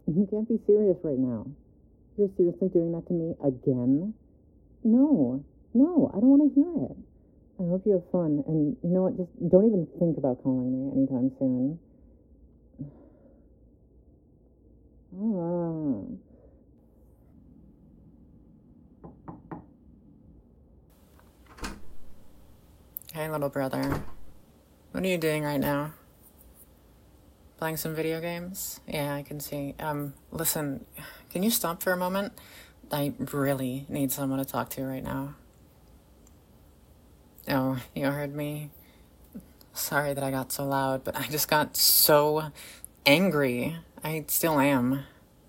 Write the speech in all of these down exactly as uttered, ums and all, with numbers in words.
You can't be serious right now. You're seriously doing that to me again? No, no, I don't want to hear it. I hope you have fun, and you know what, just don't even think about calling me anytime soon. Ah. Hey, little brother. What are you doing right now? Playing some video games? Yeah, I can see. Um, listen, can you stop for a moment? I really need someone to talk to right now. Oh, you heard me? Sorry that I got so loud, but I just got so angry. I still am.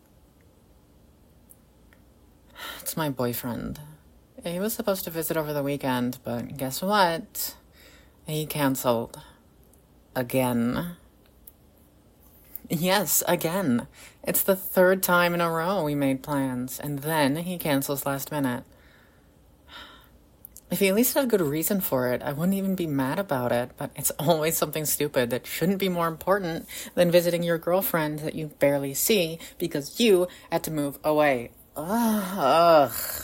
It's my boyfriend. He was supposed to visit over the weekend, but guess what? He canceled. Again. Yes, again. It's the third time in a row we made plans, and then he cancels last minute. If he at least had a good reason for it, I wouldn't even be mad about it, but it's always something stupid that shouldn't be more important than visiting your girlfriend that you barely see because you had to move away. Ugh. Ugh.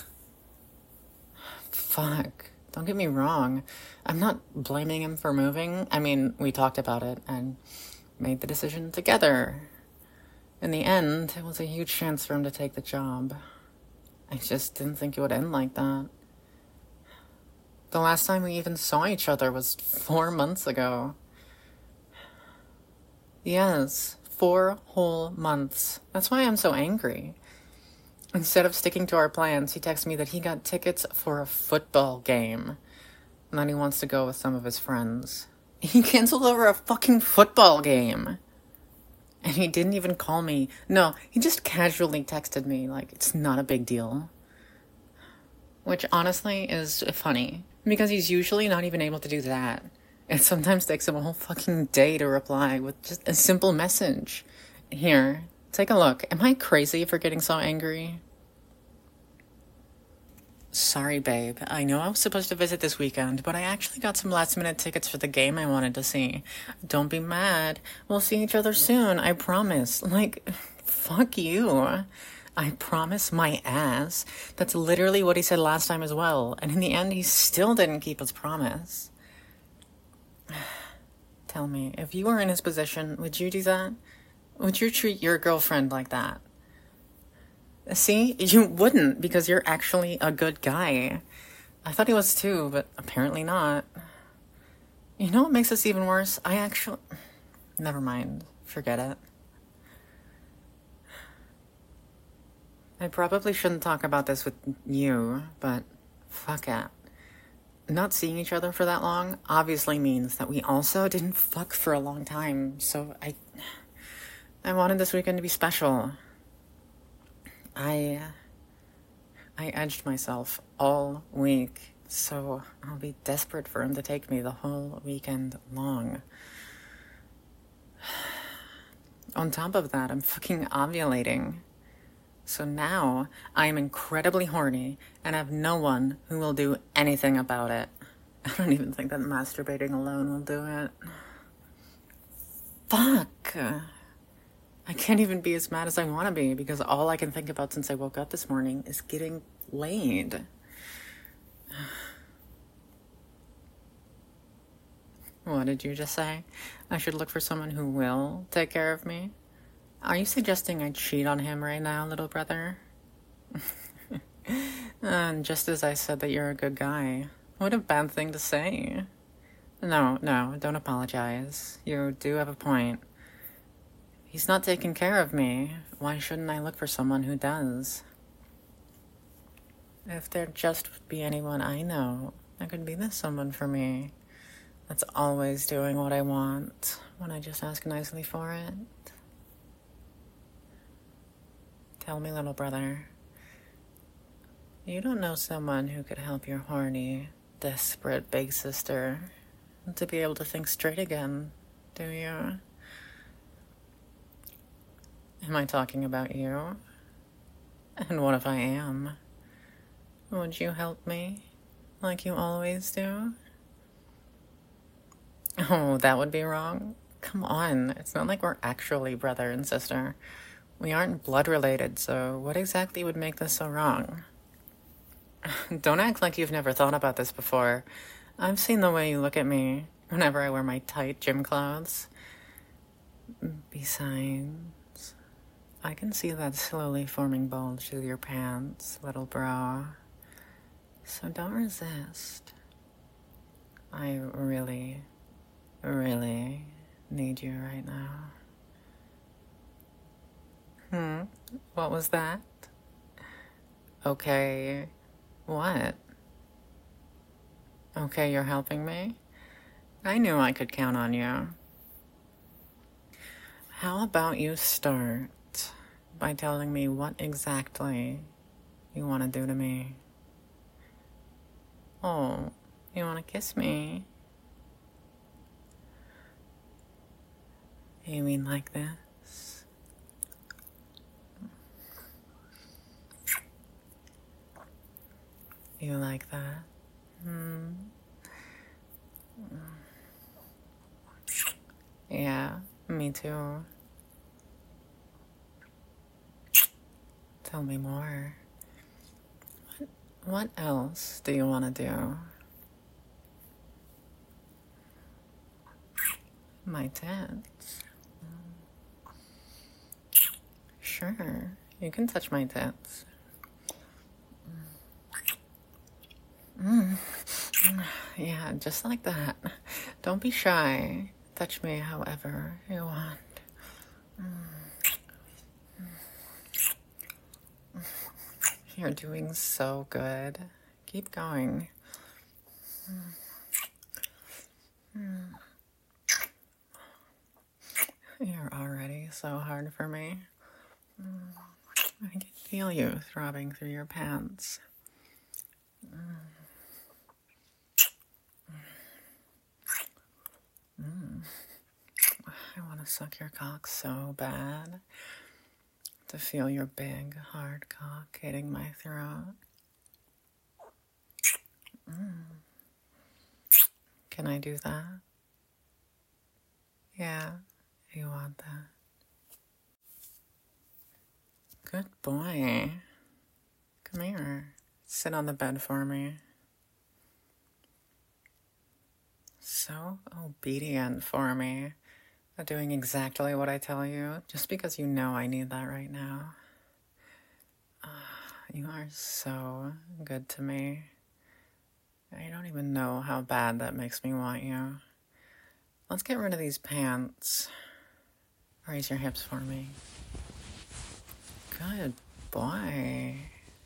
Fuck. Don't get me wrong. I'm not blaming him for moving. I mean, we talked about it and made the decision together. In the end, it was a huge chance for him to take the job. I just didn't think it would end like that. The last time we even saw each other was four months ago. Yes, four whole months. That's why I'm so angry. Instead of sticking to our plans, he texted me that he got tickets for a football game and that he wants to go with some of his friends. He canceled over a fucking football game. And he didn't even call me. No, he just casually texted me like it's not a big deal. Which honestly is funny, because he's usually not even able to do that. It sometimes takes him a whole fucking day to reply with just a simple message. Here, take a look. Am I crazy for getting so angry? Sorry, babe. I know I was supposed to visit this weekend, but I actually got some last-minute tickets for the game I wanted to see. Don't be mad. We'll see each other soon, I promise. Like, fuck you. I promise my ass. That's literally what he said last time as well, and in the end, he still didn't keep his promise. Tell me, if you were in his position, would you do that? Would you treat your girlfriend like that? See, you wouldn't, because you're actually a good guy. I thought he was too, but apparently not. You know what makes this even worse? I actually... Never mind. Forget it. I probably shouldn't talk about this with you, but fuck it. Not seeing each other for that long obviously means that we also didn't fuck for a long time, so I... I wanted this weekend to be special. I... I edged myself all week, so I'll be desperate for him to take me the whole weekend long. On top of that, I'm fucking ovulating. So now, I am incredibly horny, and have no one who will do anything about it. I don't even think that masturbating alone will do it. Fuck! I can't even be as mad as I want to be, because all I can think about since I woke up this morning is getting laid. What did you just say? I should look for someone who will take care of me? Are you suggesting I cheat on him right now, little brother? And just as I said that you're a good guy. What a bad thing to say. No, no, don't apologize. You do have a point. He's not taking care of me. Why shouldn't I look for someone who does? If there just would be anyone I know that could be this someone for me, that's always doing what I want when I just ask nicely for it. Tell me, little brother, you don't know someone who could help your horny, desperate big sister to be able to think straight again, do you? Am I talking about you? And what if I am? Would you help me, like you always do? Oh, that would be wrong? Come on, it's not like we're actually brother and sister. We aren't blood related, so what exactly would make this so wrong? Don't act like you've never thought about this before. I've seen the way you look at me whenever I wear my tight gym clothes. Besides, I can see that slowly forming bulge through your pants, little bra. So don't resist. I really, really need you right now. Hmm? What was that? Okay. What? Okay, you're helping me? I knew I could count on you. How about you start by telling me what exactly you want to do to me? Oh, you want to kiss me? You mean like this? You like that? Hmm. Yeah, me too. Tell me more. What, what else do you want to do? My tits. Sure, you can touch my tits. Mm. Yeah, just like that. Don't be shy. Touch me however you want. You're doing so good. Keep going. You're already so hard for me. I can feel you throbbing through your pants. Mm. I want to suck your cock so bad. To feel your big, hard cock hitting my throat. Mm. Can I do that? Yeah, you want that. Good boy. Come here. Sit on the bed for me. So obedient for me. Doing exactly what I tell you, just because you know I need that right now. Uh, you are so good to me. I don't even know how bad that makes me want you. Let's get rid of these pants. Raise your hips for me. Good boy.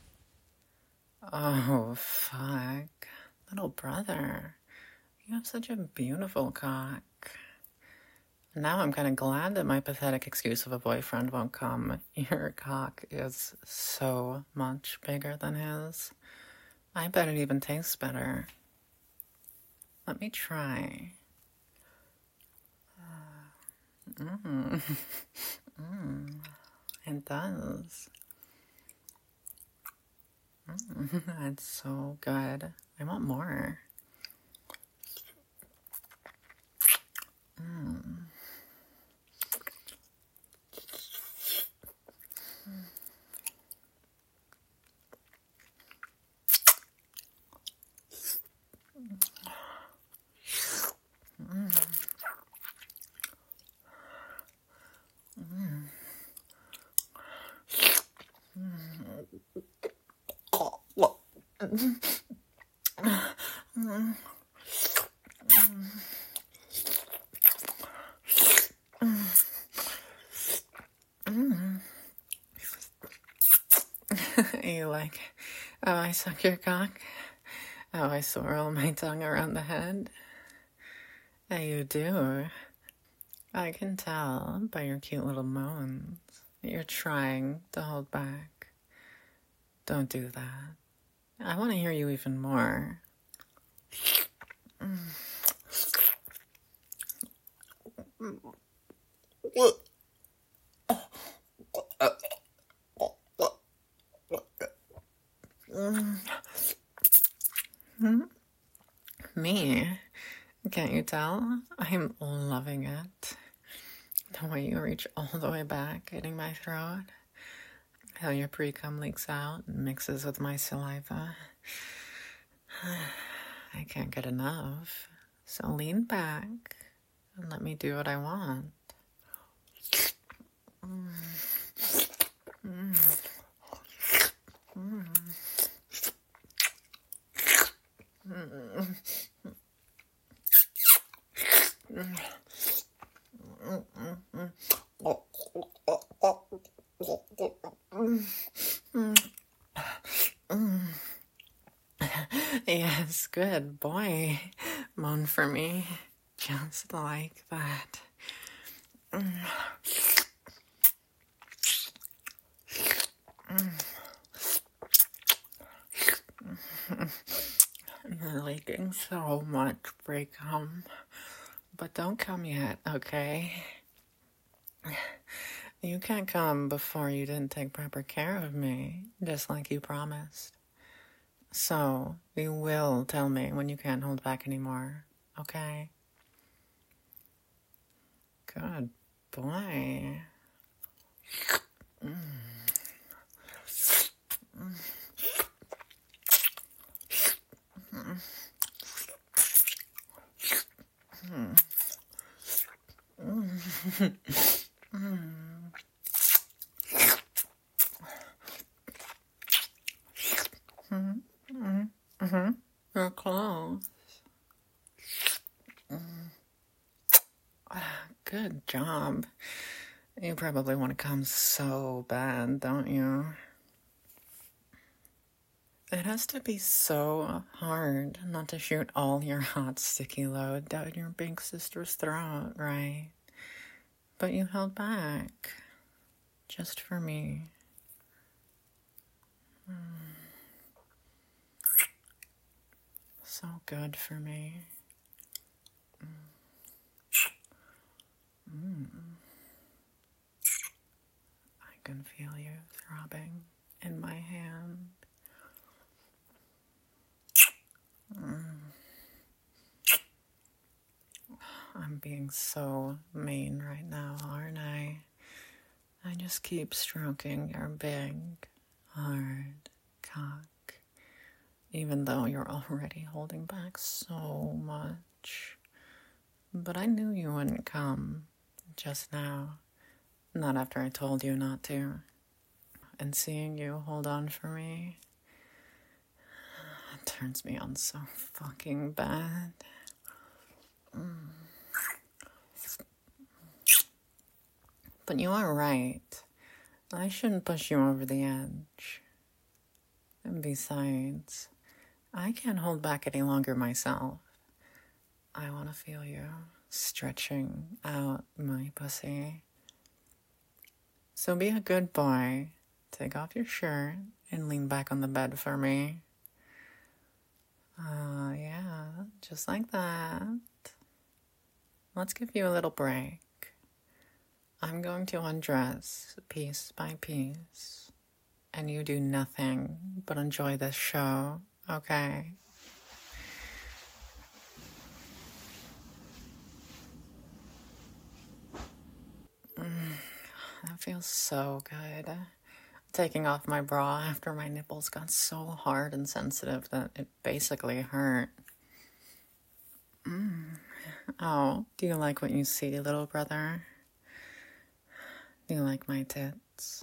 Oh, fuck. Little brother. You have such a beautiful cock. Now I'm kind of glad that my pathetic excuse of a boyfriend won't come. Your cock is so much bigger than his. I bet it even tastes better. Let me try. Mmm. Mmm. It does. Mm, it's so good. I want more. Mm. You like, oh, I suck your cock? Oh, I swirl my tongue around the head? Oh, you do. I can tell by your cute little moans that you're trying to hold back. Don't do that. I want to hear you even more. Me? Can't you tell? I'm loving it. The way you reach all the way back, hitting my throat. How your pre-cum leaks out and mixes with my saliva. I can't get enough. So lean back and let me do what I want. Mm. Mm. Mm. Mm. Yes, good boy. Moan for me. Just like that. You're leaking so much, pre-cum. But don't come yet, okay? You can't come before you didn't take proper care of me, just like you promised. So, you will tell me when you can't hold back anymore, okay? Good boy. Mm. Mm. Mm. Mm. Mm. Mm-hmm. Mm-hmm. You're close. Mm. Good job. You probably want to come so bad, don't you? It has to be so hard not to shoot all your hot, sticky load down your big sister's throat, right? But you held back. Just for me. Mm. So good for me. Mm. I can feel you throbbing in my hand. Mm. I'm being so mean right now, aren't I? I just keep stroking your big, hard cock, even though you're already holding back so much. But I knew you wouldn't come just now, not after I told you not to. And seeing you hold on for me turns me on so fucking bad. Mm. But you are right. I shouldn't push you over the edge. And besides, I can't hold back any longer myself. I want to feel you stretching out my pussy. So be a good boy. Take off your shirt and lean back on the bed for me. Ah, uh, yeah, just like that. Let's give you a little break. I'm going to undress piece by piece, and you do nothing but enjoy this show, okay? Mm, that feels so good. Taking off my bra after my nipples got so hard and sensitive that it basically hurt. Mm. Oh, do you like what you see, little brother? Do you like my tits?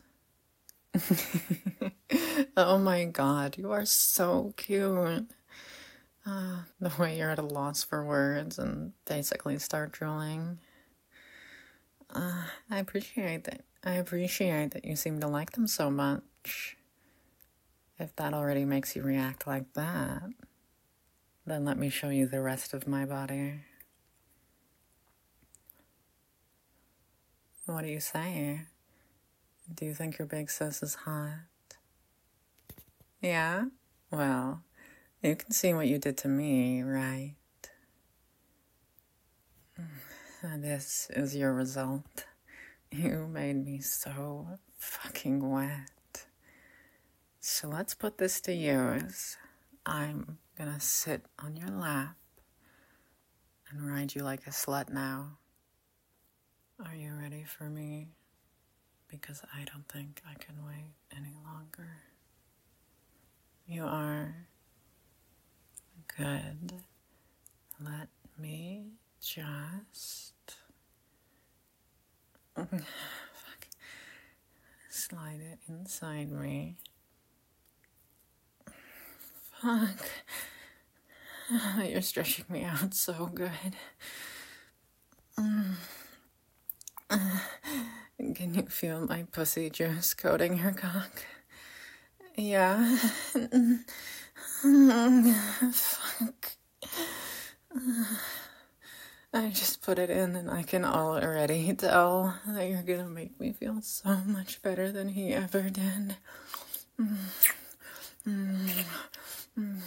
Oh my god, you are so cute. Uh, the way you're at a loss for words and basically start drooling. Uh, I appreciate that. I appreciate that you seem to like them so much. If that already makes you react like that, then let me show you the rest of my body. What do you say? Do you think your big sis is hot? Yeah? Well, you can see what you did to me, right? And this is your result. You made me so fucking wet. So let's put this to use. I'm gonna sit on your lap and ride you like a slut now. Are you ready for me? Because I don't think I can wait any longer. You are. Good. Let me just fuck. Slide it inside me. Fuck. You're stretching me out so good. Can you feel my pussy juice coating your cock? Yeah. Fuck. I just put it in and I can already tell that you're gonna make me feel so much better than he ever did. Mm. Mm. Mm.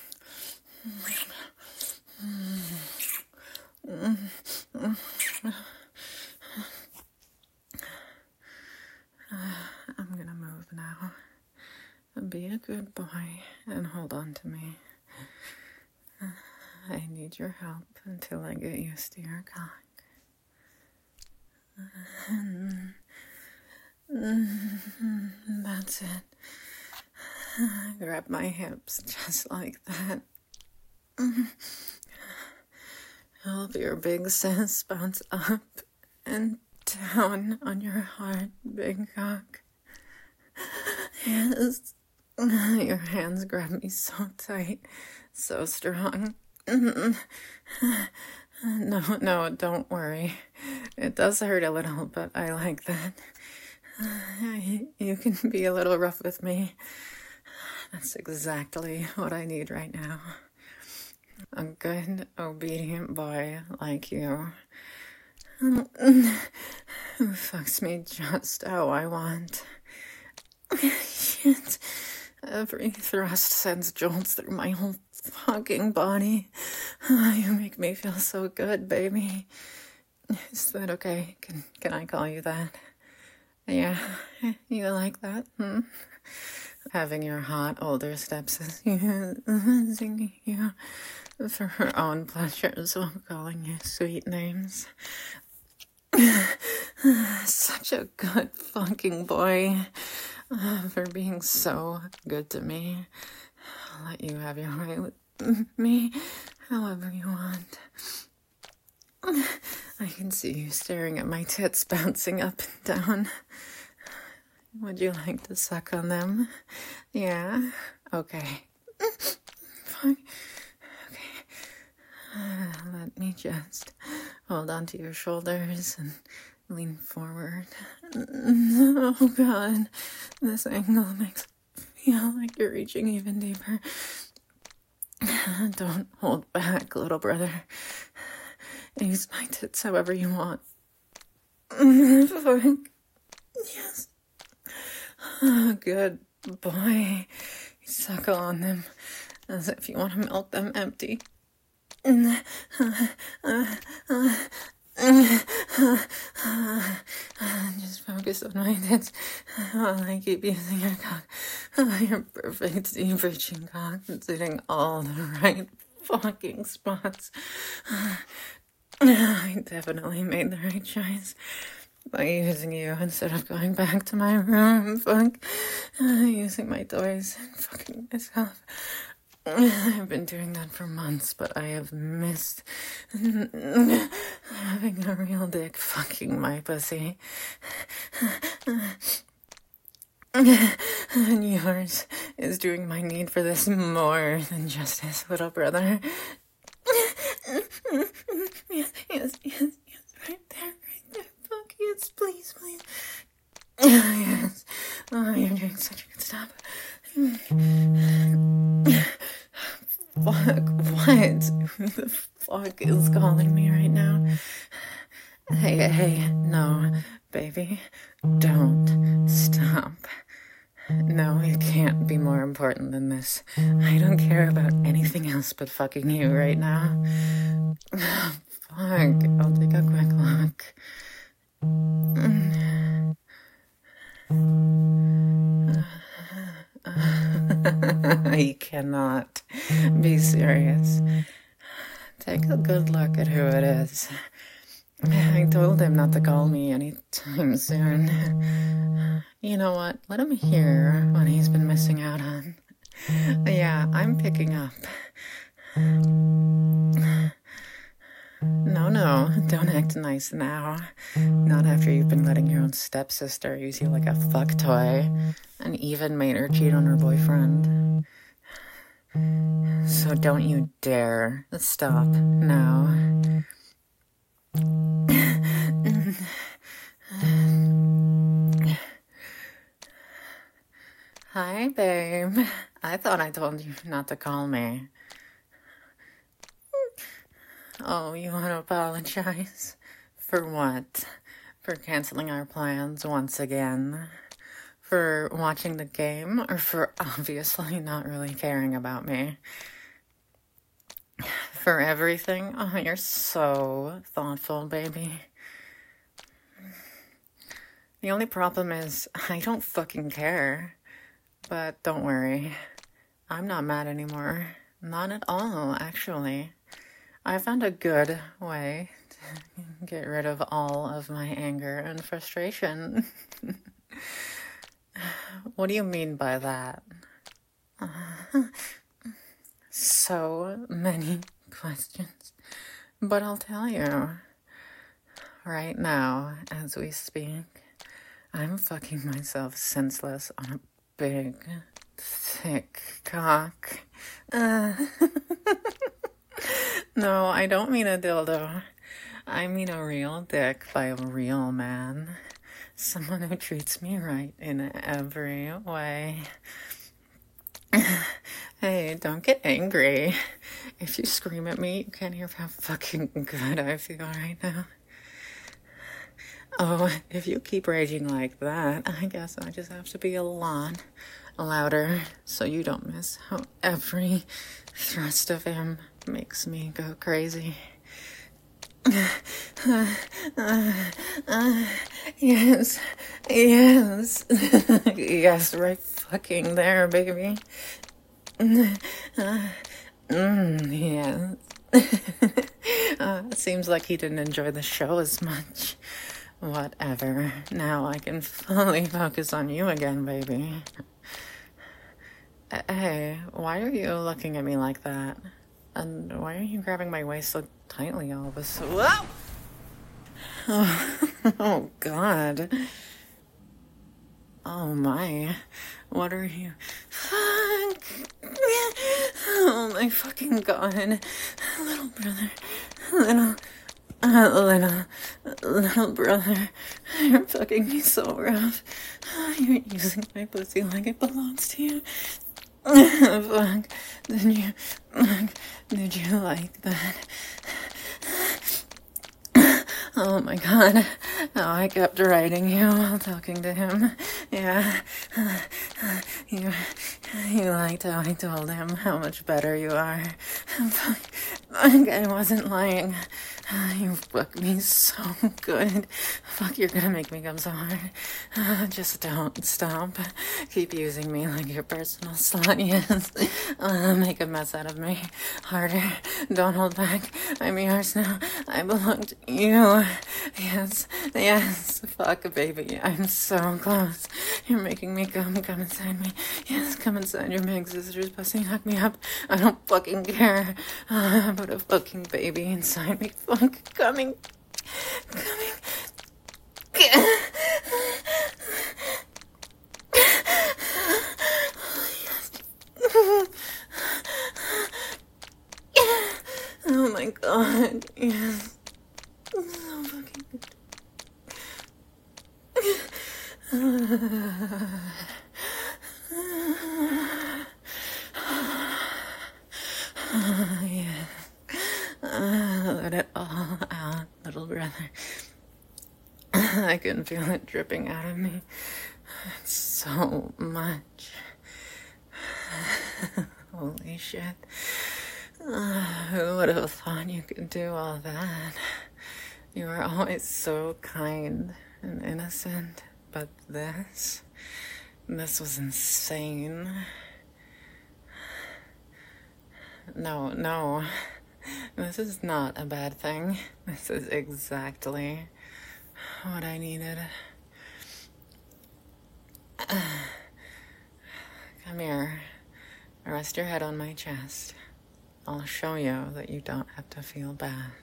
Mm. Mm. I'm gonna move now. Be a good boy and hold on to me. I need your help until I get used to your cock. That's it. Grab my hips just like that. Help your big sis bounce up and down on your hard big cock. Yes. Your hands grab me so tight, so strong. No, no, don't worry. It does hurt a little, but I like that. You can be a little rough with me. That's exactly what I need right now. A good, obedient boy like you. Who fucks me just how I want. Shit. Every thrust sends jolts through my whole fucking body. You make me feel so good, baby. Is that okay? Can can I call you that? Yeah, you like that? Hmm? Having your hot older stepsister singing you for her own pleasures while calling you sweet names. Such a good fucking boy. Uh, for being so good to me. I'll let you have your way with me however you want. I can see you staring at my tits bouncing up and down. Would you like to suck on them? Yeah? Okay. Fine. Okay. Uh, let me just hold onto your shoulders and lean forward. Oh God, this angle makes me feel like you're reaching even deeper. Don't hold back, little brother. Use my tits however you want. Yes. Oh, good boy. Suckle on them as if you want to milk them empty. Just focus on my tits while I keep using your cock. Your perfect deep reaching cock. It's hitting all the right fucking spots. I definitely made the right choice by using you instead of going back to my room. Fuck. Using my toys and fucking myself. I've been doing that for months, but I have missed having a real dick fucking my pussy. And yours is doing my need for this more than justice, little brother. Yes, yes, yes, yes, right there, right there. Fuck, yes, please, please. Yes. Oh, you're doing such a good job. Fuck, what? Who the fuck is calling me right now? Hey, hey, no, baby, don't stop. No, it can't be more important than this. I don't care about anything else but fucking you right now. Fuck, I'll take a quick look. You cannot be serious. Take a good look at who it is. I told him not to call me anytime soon. You know what? Let him hear what he's been missing out on. Yeah, I'm picking up. No, no, don't act nice now. Not after you've been letting your own stepsister use you like a fuck toy and even made her cheat on her boyfriend. So don't you dare stop now. Hi, babe. I thought I told you not to call me. Oh, you want to apologize? For what? For canceling our plans once again? For watching the game? Or for obviously not really caring about me? For everything? Oh, you're so thoughtful, baby. The only problem is I don't fucking care. But don't worry. I'm not mad anymore. Not at all, actually. I found a good way to get rid of all of my anger and frustration. What do you mean by that? Uh, so many questions. But I'll tell you. Right now, as we speak, I'm fucking myself senseless on a big, thick cock. Uh. No, I don't mean a dildo. I mean a real dick by a real man. Someone who treats me right in every way. Hey, don't get angry. If you scream at me, you can't hear how fucking good I feel right now. Oh, if you keep raging like that, I guess I just have to be a lot louder so you don't miss how every thrust of him makes me go crazy. Uh, uh, uh, yes, yes, yes, right fucking there, baby. Uh, mm, yes. uh, it seems like he didn't enjoy the show as much. Whatever. Now I can fully focus on you again, baby. Hey, why are you looking at me like that? And why are you grabbing my waist so tightly all of a sudden? Whoa! Oh, oh, God. Oh, my. What are you? Fuck. Oh, my fucking God. Little brother. Little... Uh, little... Little brother. You're fucking me so rough. You're using my pussy like it belongs to you. Fuck. Did you... Fuck. Did you like that? Oh my God. Oh, I kept writing you while talking to him. Yeah. You, you liked how I told him how much better you are. Fuck. Fuck, I wasn't lying. You fucked me so good. Fuck, you're gonna make me come so hard. Uh, just don't stop. Keep using me like your personal slut, yes. Uh, make a mess out of me. Harder. Don't hold back. I'm yours now. I belong to you. Yes, yes. Fuck, baby. I'm so close. You're making me come. Come inside me. Yes, come inside your big sister's pussy. Knock me up. I don't fucking care. Uh, but a fucking baby inside me. Fuck, coming. Coming. Oh my God. Yes. So fucking good. Uh, yeah. Uh, let it all out, little brother. I can feel it dripping out of me. It's so much. Holy shit. Uh, who would have thought you could do all that? You were always so kind and innocent, but this, this was insane. No, no, This is not a bad thing. This is exactly what I needed. Come here. Rest your head on my chest. I'll show you that you don't have to feel bad.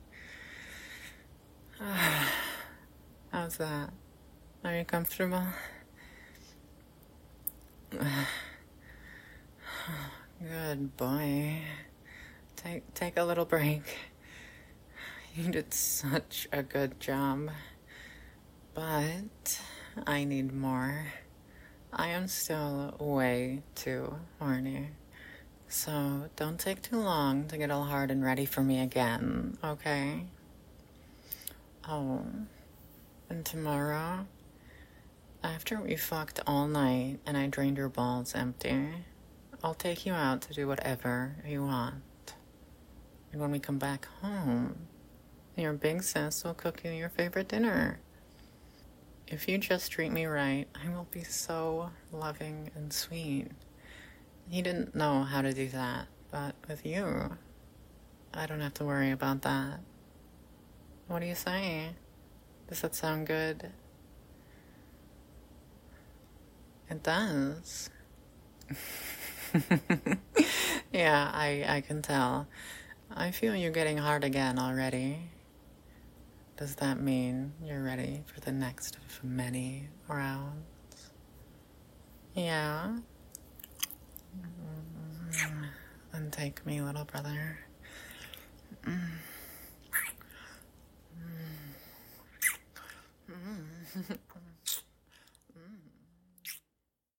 How's that? Are you comfortable? Good boy. Take take a little break. You did such a good job. But I need more. I am still way too horny. So don't take too long to get all hard and ready for me again, okay? Oh, and tomorrow, after we fucked all night and I drained your balls empty, I'll take you out to do whatever you want. And when we come back home, your big sis will cook you your favorite dinner. If you just treat me right, I will be so loving and sweet. He didn't know how to do that, but with you, I don't have to worry about that. What do you say? Does that sound good? It does. Yeah, I, I can tell. I feel you getting hard again already. Does that mean you're ready for the next of many rounds? Yeah? Then take me, little brother. Mm. Mm. Mm.